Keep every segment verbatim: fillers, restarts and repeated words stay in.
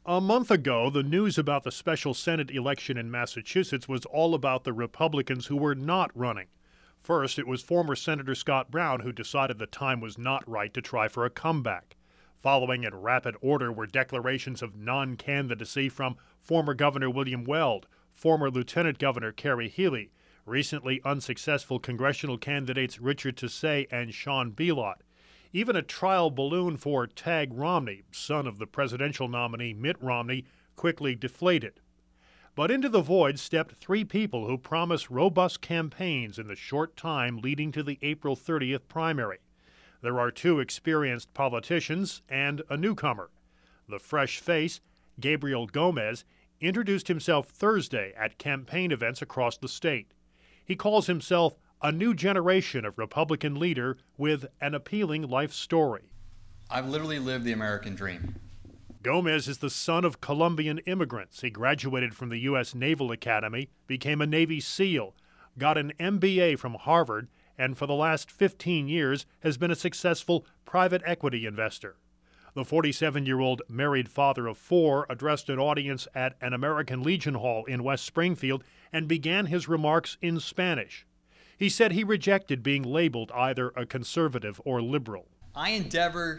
A month ago, the news about the special Senate election in Massachusetts was all about the Republicans who were not running. First, it was former Senator Scott Brown who decided the time was not right to try for a comeback. Following in rapid order were declarations of non-candidacy from former Governor William Weld, former Lieutenant Governor Kerry Healy, recently unsuccessful congressional candidates Richard Tassay and Sean Belot. Even a trial balloon for Tag Romney, son of the presidential nominee Mitt Romney, quickly deflated. But into the void stepped three people who promise robust campaigns in the short time leading to the April thirtieth primary. There are two experienced politicians and a newcomer. The fresh face, Gabriel Gomez, introduced himself Thursday at campaign events across the state. He calls himself a new generation of Republican leader with an appealing life story. I've literally lived the American dream. Gomez is the son of Colombian immigrants. He graduated from the U S Naval Academy, became a Navy SEAL, got an M B A from Harvard, and for the last fifteen years has been a successful private equity investor. The forty-seven-year-old married father of four addressed an audience at an American Legion Hall in West Springfield and began his remarks in Spanish. He said he rejected being labeled either a conservative or liberal. I endeavor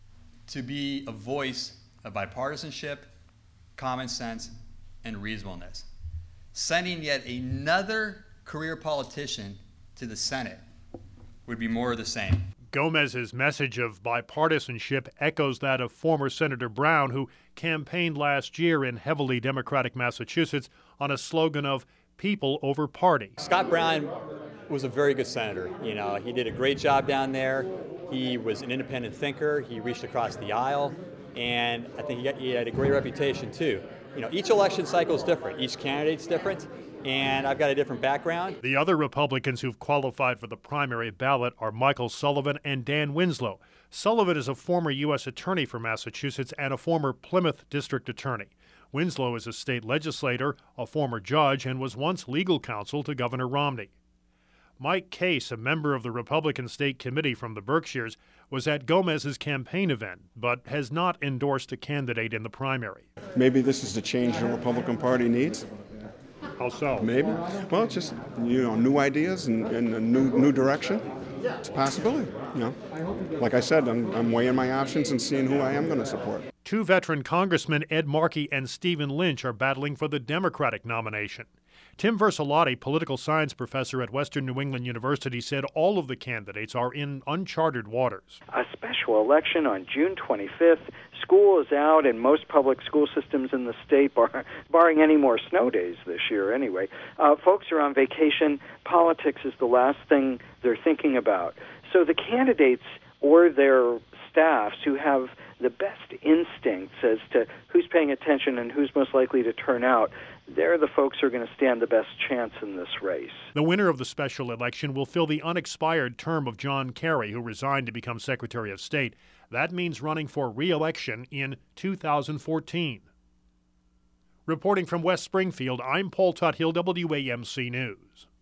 to be a voice of bipartisanship, common sense, and reasonableness. Sending yet another career politician to the Senate would be more of the same. Gomez's message of bipartisanship echoes that of former Senator Brown, who campaigned last year in heavily Democratic Massachusetts on a slogan of people over party. Scott Brown was a very good senator. You know, he did a great job down there. He was an independent thinker. He reached across the aisle, and I think he, got, he had a great reputation too. You know, each election cycle is different. Each candidate's different, and I've got a different background. The other Republicans who've qualified for the primary ballot are Michael Sullivan and Dan Winslow. Sullivan is a former U S attorney for Massachusetts and a former Plymouth district attorney. Winslow is a state legislator, a former judge, and was once legal counsel to Governor Romney. Mike Case, a member of the Republican State Committee from the Berkshires, was at Gomez's campaign event, but has not endorsed a candidate in the primary. Maybe this is the change the Republican Party needs. How so? Maybe. Well, just, you know, new ideas and, and a new new direction. It's a possibility, you know. Like I said, I'm, I'm weighing my options and seeing who I am going to support. Two veteran congressmen, Ed Markey and Stephen Lynch, are battling for the Democratic nomination. Tim Versalati, political science professor at Western New England University, said all of the candidates are in uncharted waters. A special election on June twenty-fifth. School is out in most public school systems in the state, bar, barring any more snow days this year anyway. Uh, folks are on vacation. Politics is the last thing they're thinking about. So the candidates or their staffs who have the best instincts as to who's paying attention and who's most likely to turn out, they're the folks who are going to stand the best chance in this race. The winner of the special election will fill the unexpired term of John Kerry, who resigned to become Secretary of State. That means running for re-election in two thousand fourteen. Reporting from West Springfield, I'm Paul Tuthill, W A M C News.